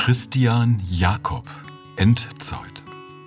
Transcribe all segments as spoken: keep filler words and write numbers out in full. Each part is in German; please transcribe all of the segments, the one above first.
Christian Jakob, Endzeit.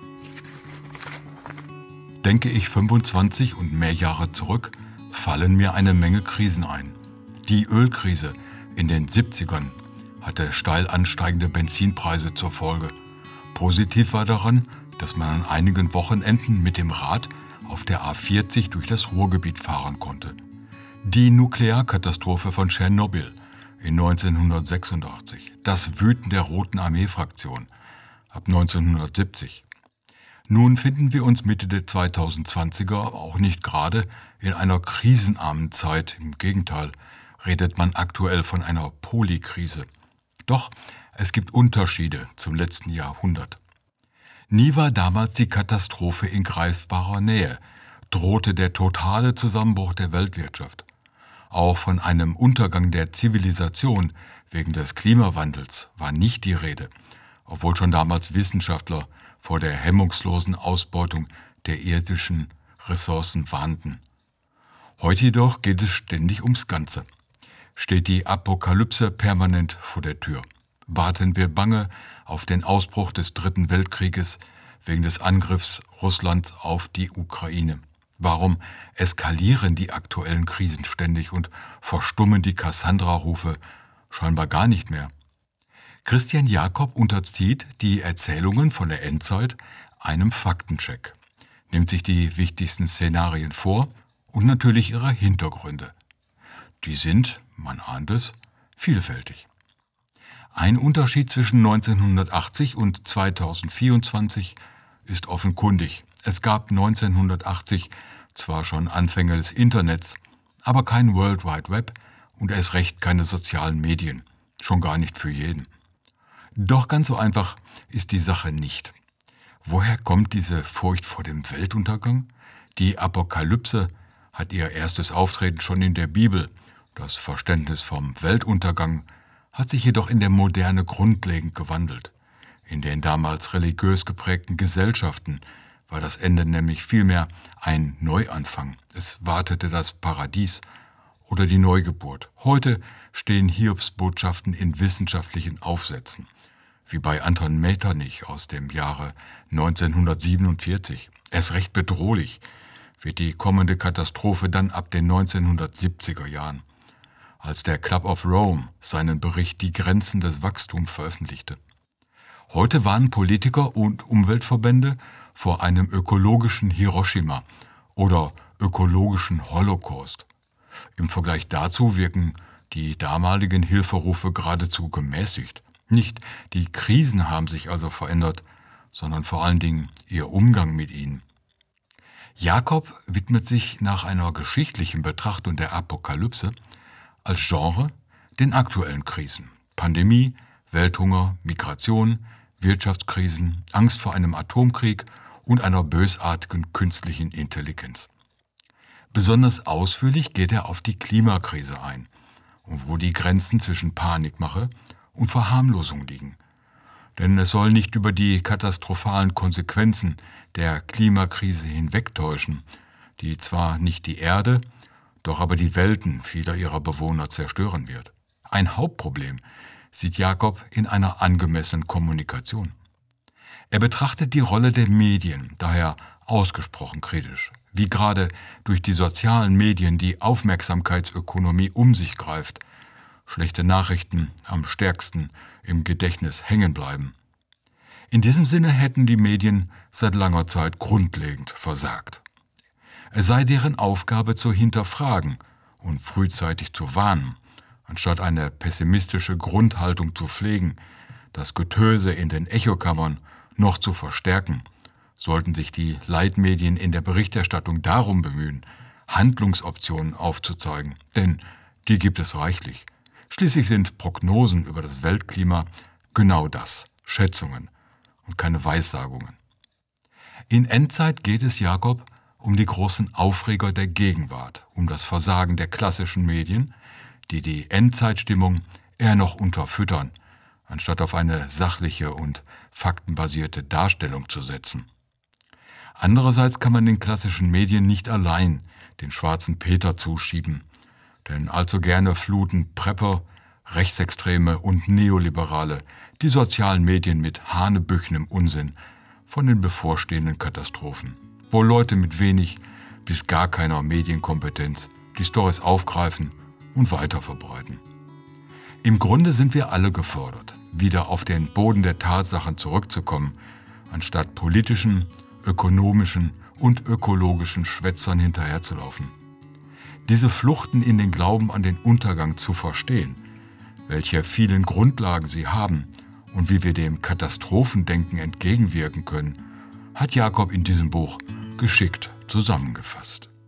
Denke ich fünfundzwanzig und mehr Jahre zurück, fallen mir eine Menge Krisen ein. Die Ölkrise in den siebzigern hatte steil ansteigende Benzinpreise zur Folge. Positiv war daran, dass man an einigen Wochenenden mit dem Rad auf der A vierzig durch das Ruhrgebiet fahren konnte. Die Nuklearkatastrophe von Tschernobyl in neunzehnhundertsechsundachtzig, das Wüten der Roten Armee-Fraktion ab neunzehnhundertsiebzig. Nun finden wir uns Mitte der zweitausendzwanziger auch nicht gerade in einer krisenarmen Zeit. Im Gegenteil, redet man aktuell von einer Polykrise. Doch es gibt Unterschiede zum letzten Jahrhundert. Nie war damals die Katastrophe in greifbarer Nähe, drohte der totale Zusammenbruch der Weltwirtschaft. Auch von einem Untergang der Zivilisation wegen des Klimawandels war nicht die Rede, obwohl schon damals Wissenschaftler vor der hemmungslosen Ausbeutung der irdischen Ressourcen warnten. Heute jedoch geht es ständig ums Ganze. Steht die Apokalypse permanent vor der Tür. Warten wir bange auf den Ausbruch des Dritten Weltkrieges wegen des Angriffs Russlands auf die Ukraine. Warum eskalieren die aktuellen Krisen ständig und verstummen die Cassandra-Rufe scheinbar gar nicht mehr? Christian Jakob unterzieht die Erzählungen von der Endzeit einem Faktencheck, nimmt sich die wichtigsten Szenarien vor und natürlich ihre Hintergründe. Die sind, man ahnt es, vielfältig. Ein Unterschied zwischen neunzehnhundertachtzig und zweitausendvierundzwanzig ist offenkundig. Es gab neunzehnhundertachtzig zwar schon Anfänge des Internets, aber kein World Wide Web und erst recht keine sozialen Medien, schon gar nicht für jeden. Doch ganz so einfach ist die Sache nicht. Woher kommt diese Furcht vor dem Weltuntergang? Die Apokalypse hat ihr erstes Auftreten schon in der Bibel. Das Verständnis vom Weltuntergang hat sich jedoch in der Moderne grundlegend gewandelt. In den damals religiös geprägten Gesellschaften war das Ende nämlich vielmehr ein Neuanfang. Es wartete das Paradies oder die Neugeburt. Heute stehen Hiobsbotschaften in wissenschaftlichen Aufsätzen, wie bei Anton Metternich aus dem Jahre neunzehnhundertsiebenundvierzig. Erst recht bedrohlich wird die kommende Katastrophe dann ab den neunzehnhundertsiebziger Jahren, als der Club of Rome seinen Bericht Die Grenzen des Wachstums veröffentlichte. Heute warnen Politiker und Umweltverbände vor einem ökologischen Hiroshima oder ökologischen Holocaust. Im Vergleich dazu wirken die damaligen Hilferufe geradezu gemäßigt. Nicht die Krisen haben sich also verändert, sondern vor allen Dingen ihr Umgang mit ihnen. Jakob widmet sich nach einer geschichtlichen Betrachtung der Apokalypse als Genre den aktuellen Krisen: Pandemie, Welthunger, Migration, Wirtschaftskrisen, Angst vor einem Atomkrieg und einer bösartigen künstlichen Intelligenz. Besonders ausführlich geht er auf die Klimakrise ein und wo die Grenzen zwischen Panikmache und Verharmlosung liegen. Denn es soll nicht über die katastrophalen Konsequenzen der Klimakrise hinwegtäuschen, die zwar nicht die Erde, doch aber die Welten vieler ihrer Bewohner zerstören wird. Ein Hauptproblem sieht Jakob in einer angemessenen Kommunikation. Er betrachtet die Rolle der Medien daher ausgesprochen kritisch, wie gerade durch die sozialen Medien die Aufmerksamkeitsökonomie um sich greift, schlechte Nachrichten am stärksten im Gedächtnis hängen bleiben. In diesem Sinne hätten die Medien seit langer Zeit grundlegend versagt. Es sei deren Aufgabe zu hinterfragen und frühzeitig zu warnen, anstatt eine pessimistische Grundhaltung zu pflegen, das Getöse in den Echokammern noch zu verstärken, sollten sich die Leitmedien in der Berichterstattung darum bemühen, Handlungsoptionen aufzuzeigen, denn die gibt es reichlich. Schließlich sind Prognosen über das Weltklima genau das, Schätzungen und keine Weissagungen. In Endzeit geht es Jakob um die großen Aufreger der Gegenwart, um das Versagen der klassischen Medien, die die Endzeitstimmung eher noch unterfüttern, anstatt auf eine sachliche und faktenbasierte Darstellung zu setzen. Andererseits kann man den klassischen Medien nicht allein den schwarzen Peter zuschieben, denn allzu gerne fluten Prepper, Rechtsextreme und Neoliberale die sozialen Medien mit hanebüchenem Unsinn von den bevorstehenden Katastrophen, wo Leute mit wenig bis gar keiner Medienkompetenz die Storys aufgreifen und weiterverbreiten. Im Grunde sind wir alle gefordert, wieder auf den Boden der Tatsachen zurückzukommen, anstatt politischen, ökonomischen und ökologischen Schwätzern hinterherzulaufen. Diese Fluchten in den Glauben an den Untergang zu verstehen, welche vielen Grundlagen sie haben und wie wir dem Katastrophendenken entgegenwirken können, hat Jakob in diesem Buch geschickt zusammengefasst.